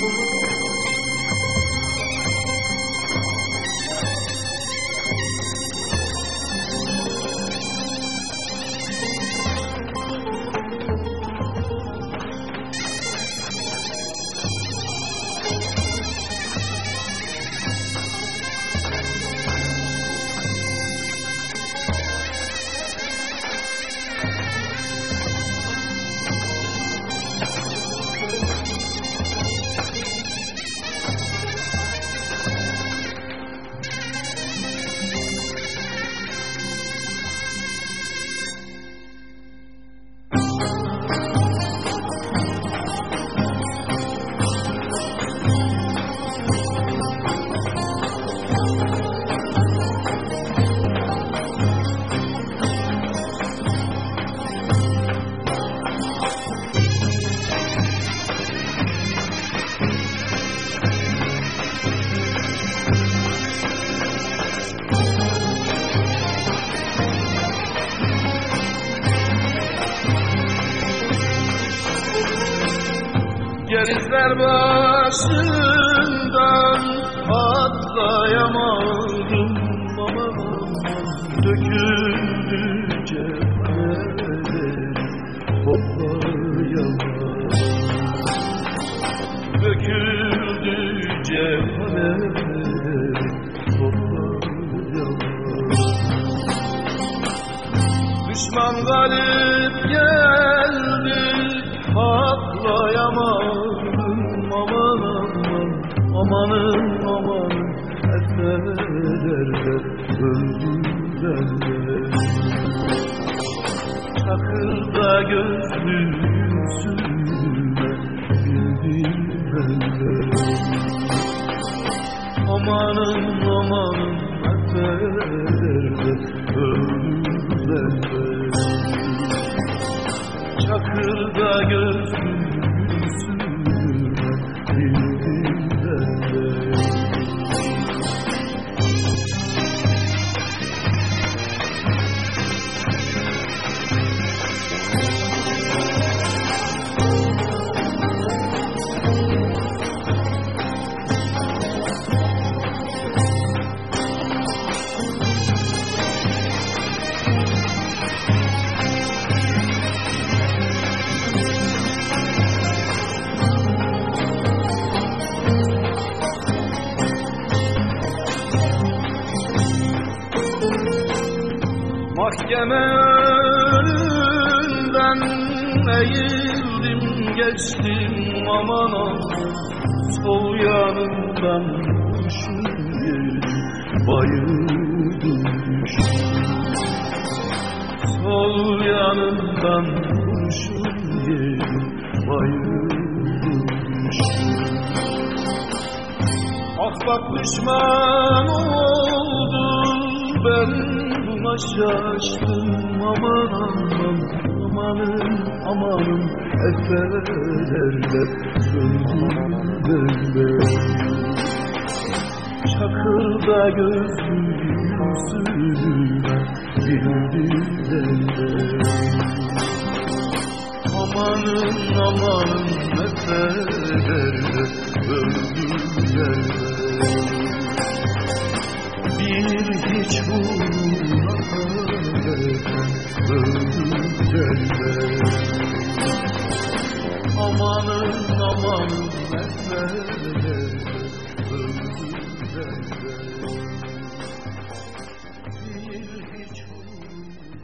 Denizler başından atlayamadım ama döküldü cepheleri toplayamadım. Döküldü cepheleri toplayamadım. Düşman galip geldi atlayamadım. Amanın amanın eserlerde öldüler. Çakırda gözlüm yüzüme bildiler. Amanın amanın eserlerde öldüler. Çakırda gözlüm mahkeme önünden eğildim geçtim aman aman. Sol yanımdan kurşun yedim bayıldım düştüm. Sol yanımdan kurşun yedim bayıldım düştüm. Ah bak düşman oldu ben şaştım aman aman. Amanın amanın eserlerde söndürdüler. Çakırda gözlüm yüzüme bildiler. Amanın amanın eserlerde öldüler. Bir hiç vurma öldüler. Amanın amanın eserlerde